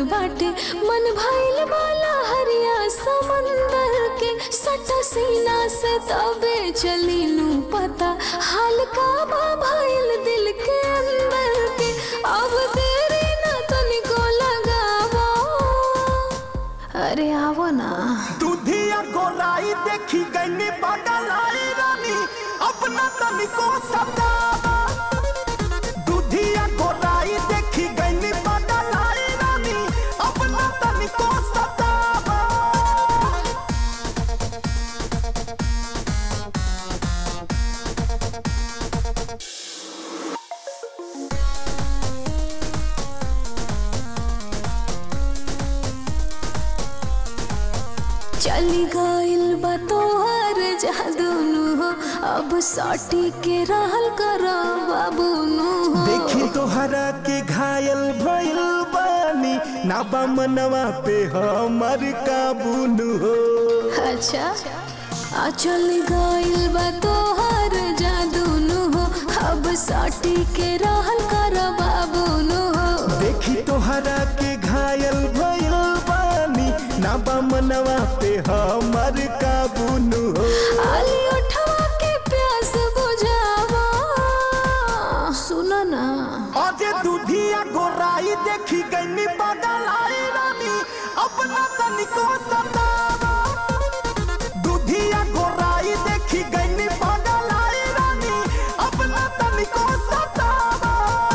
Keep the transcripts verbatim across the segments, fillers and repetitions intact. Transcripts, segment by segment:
बाटे मन भइल बाला हरिया समंदर के सटा सीना से तबे चलीनू पता हाल का बा भइल दिल के अंदर के अब तेरे ना तनिको लगावो अरे आवो ना दूधिया गोलाई देखी गई बदलाई रानी अपना तनिको सतावा दूधिया गोलाई देखी गई बदलाई रानी अपना तनिको सतावा चली गइल बा तोहर जादूनु हो अब साटी के रहल कर बाबूनु हो देखी तोहरा के घायल भइल बानी ना बा मनवा पे हमर काबूनु हो अच्छा आ चली गइल बा तोहर जादूनु हो अब साटी के रहल कर बाबूनु हो देखी तोहरा के घायल भइल बानी ना बा मनवा पे हमर काबूनु हो आली उठवा के प्यास बुझावा सुनो ना अजे दूधिया गोराई देखी गई बदलाई रानी अपना तनिको सतावा दूधिया गोराई देखी गई बदलाई रानी अपना तनिको सतावा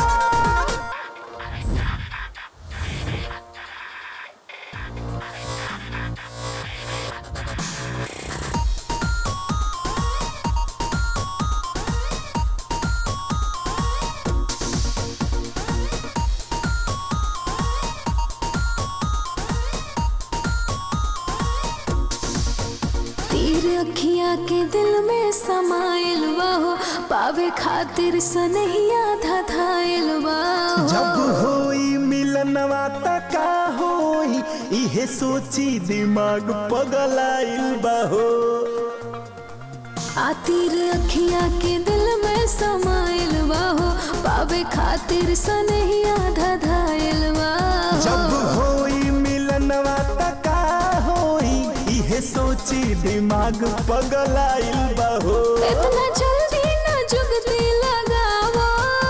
तीर अखियाँ के दिल में समाइल बाहो पावे खातिर सनहिया धधाइल बाहो जब होई मिलनवा तका होई इहे सोची दिमाग पगलाइल बाहो आ तीर अखियाँ के दिल में समाइल बाहो पावे खातिर सनहिया धधाइल बाहो जब होई मिलनवा तका होई इहे सोची दिमाग पगलाइल बाहो इतना जल्दी ना जुगती लगावा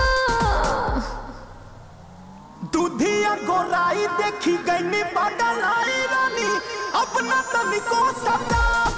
दूधिया गोराई देखी गई बदलाई रानी अपना तनिको सतावा